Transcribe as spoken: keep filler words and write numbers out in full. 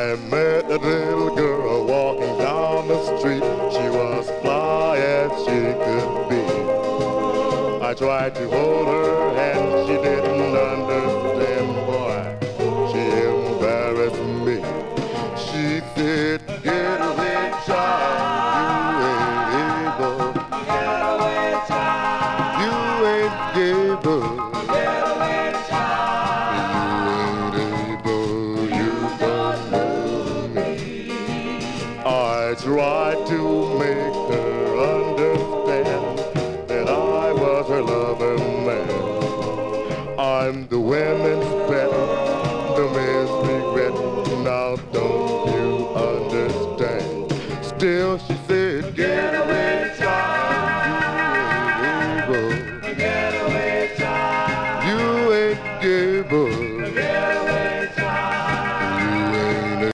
I met a little girl walking down the street. She was fly as she could be. I tried to hold her hand, she didn't understand, boy. She embarrassed me. She said, get away, child, you ain't able. Get away, child. You ain't able. Get away, child. You ain't able, you don't know me. I tried to make her understand that I was her lover man. I'm the women's pet, the man's regret. Now don't you understand? Still she said, get away, child, you ain't able.